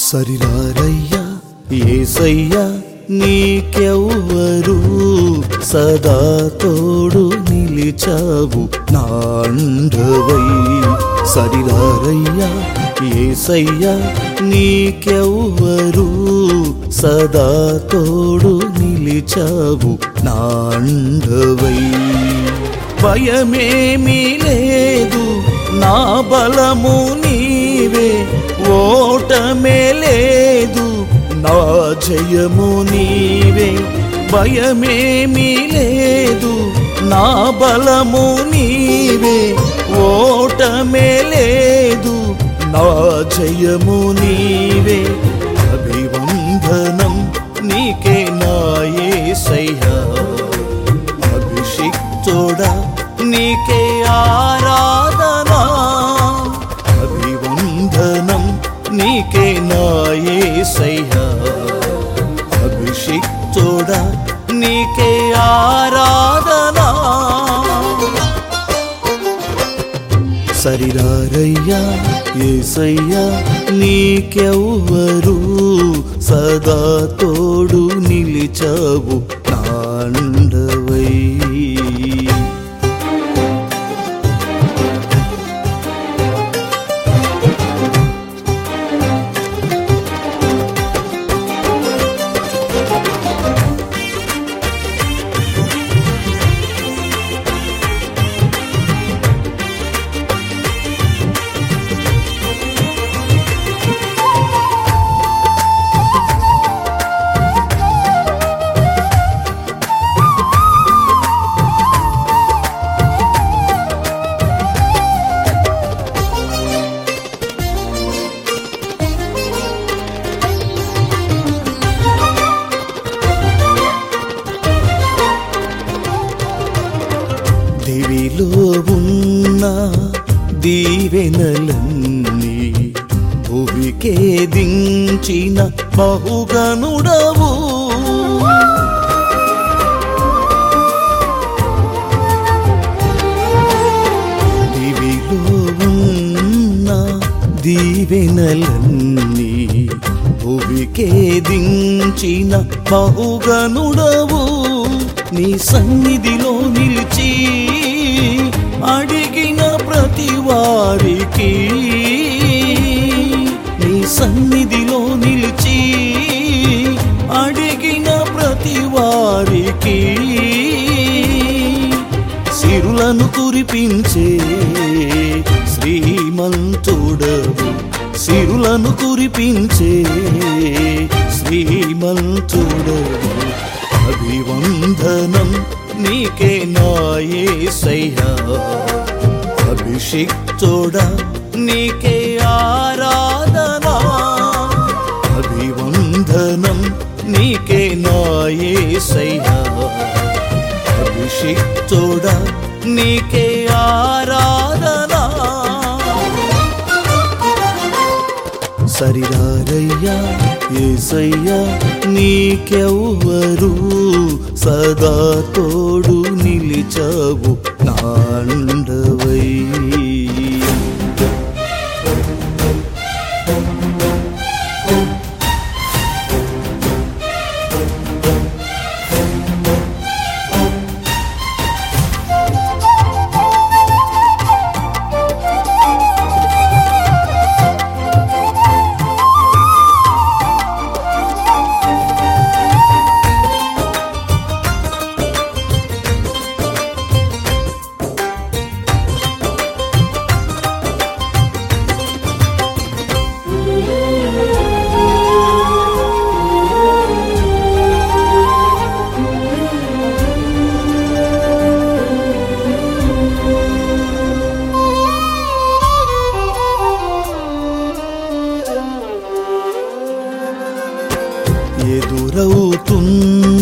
సరిరారయ్యా యేసయ్యా నీకెవ్వరు సదా తోడు నిలిచావు నా అండవై. సరిరారయ్యా యేసయ్యా నీకెవ్వరు సదా తోడు నిలిచావు నా అండవై. భయమేమీ లేదు నా బలము నీవే, ఓటమే లేదు నా జయము నీవే. భయమేమీ లేదు నా బలము నీవే, ఓటమే లేదు నా జయము నీవే. అభివందనం నీకే నా యేసయ్యా, అభిషిక్తుడా నీకే ఆరాధనా. అభివందనం నీకే నా యేసయ్యా, అభిషిక్తుడా నీకే ఆరాధనా. సరిరారయ్యా యేసయ్యా నీకెవ్వరు సదా తోడు నిలిచావు నా అండవై. దివిలో ఉన్న దీవెనలన్నీ భువికే దించిన బహుగనుడవు. దివిలో ఉన్న దీవెనలన్నీ భువికే దించిన బహుగనుడవు. నీ సన్నిధిలో నిలిచి అడిగిన ప్రతి వారికి, నీ సన్నిధిలో నిలిచి అడిగిన ప్రతి వారికి సిరులను కురిపించే శ్రీమంతుడవు. సిరులను కురిపించే శ్రీమంతుడవు. అభివందనం నీకే నా యేసయ్యా, అభిషిక్తుడా నీకే ఆరాధనా. అభివందనం నీకే నా యేసయ్యా, అభిషిక్తుడా నీకే ఆరాధనా. సరిరారయ్యా యేసయ్యా నీకెవ్వరు సదా తోడు నిలిచావు నా అండవై. ఎదురవుతున్న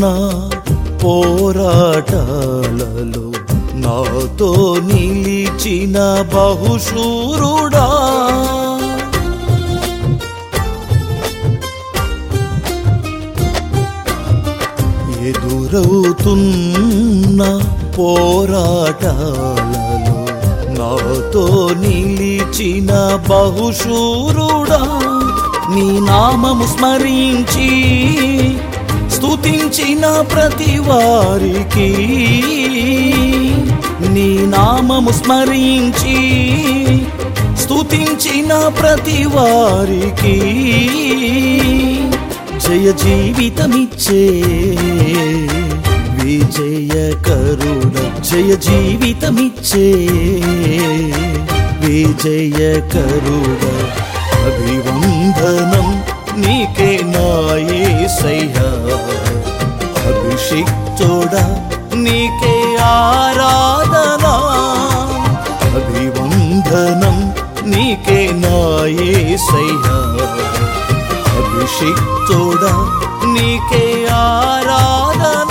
పోరాటాలలో నాతో నిలిచిన బహుశూరుడా, ఎదురవుతున్న పోరాటాలలో నాతో నిలిచిన బహుశూరుడా, నీ నామము స్మరించి స్తుతించిన ప్రతి వారికి, నీ నామము స్మరించి స్తుతించిన ప్రతి వారికి జయ జీవితమిచ్చే విజయకరుడ, జయ జీవితమిచ్చే విజయకరుడ. అభివందనం నీకే నా యేసయ్యా, అభిషిక్తుడా నీకే ఆరాధన. అభివందనం నీకే నా యేసయ్యా, అభిషిక్తుడా నీకే ఆరాధన.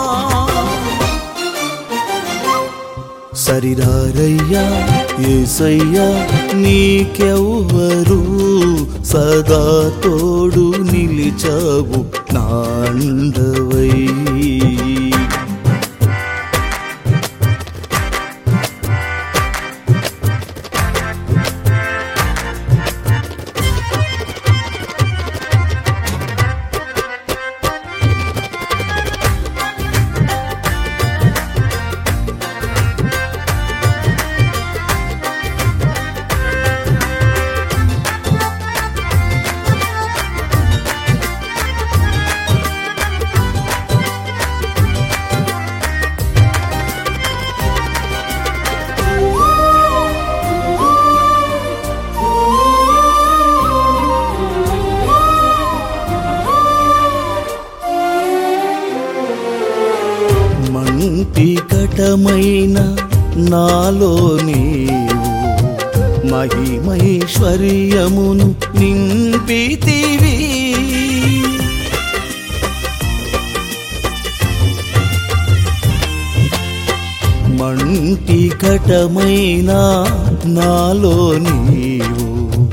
సరిరారయ్యా యేసయ్యా నీకెవ్వరు, సదా తోడు నిలిచావు నాండవై. మంటికటమైన నాలో నీవు మహిమైశ్వర్యమును నింపితివి. మంటికటమైన నాలో నీవు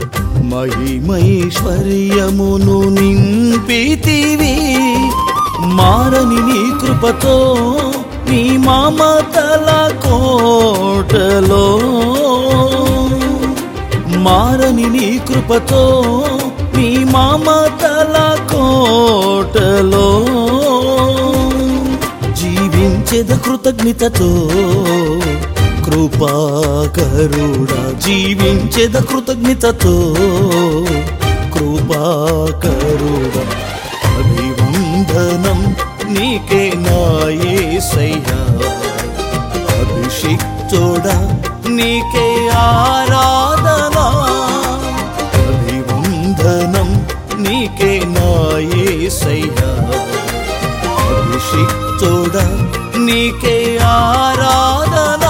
మహిమైశ్వర్యమును నింపితివి. మారని నీ కృపతో నీ మమతల కోటలో, మారని నీ కృపతో నీ మమతల కోటలో జీవించేద కృతజ్ఞతతో కృపాకరుడా, జీవించేద కృతజ్ఞతతో కృపాకరుడా. అభివందనం నీకే నా యేసయ్యా, అభిషిక్తుడా నీకే ఆరాధన. అభివందనం నీకే నా యేసయ్యా, అభిషిక్తుడా నీకే ఆరాధన.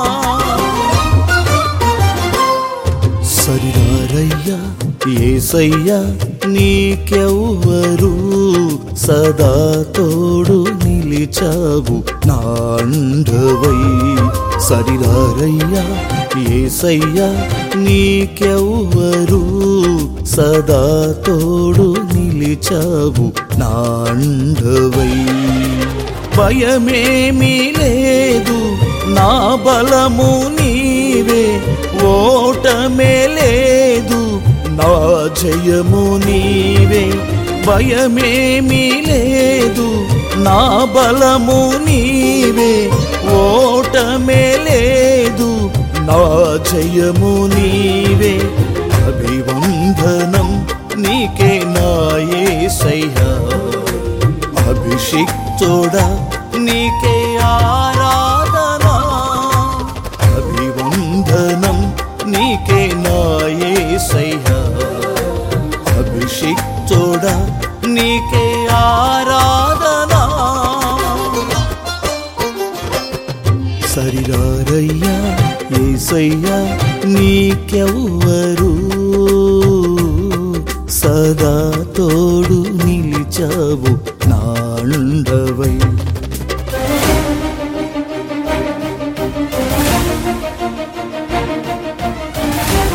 సరిరారయ్యా యేసయ్యా నీకెవ్వరు, సదా తోడు నిలిచావు నాండవై. సరిరారయ్యా యేసయ్యా నీకెవ్వరు, సదా తోడు నిలిచావు నాండవై. భయమేమీ లేదు నా బలము నీవే, ఓటమే లేదు నా జయము నీవే. భయమేమీ లేదు నా బలము నీవే, ఓటమే లేదు నా జయము నీవే. అభివందనం నీకే నా యేసయ్యా, అభిషిక్తుడా నీకే ఆరాధన. అభివందనం నీకే నా యేసయ్యా, అభిషిక్తుడా నీకే ఆరాధన. సరిరారయ్యా యేసయ్యా నీకెవ్వరు, సదా తోడు నిలిచావు నాండవై.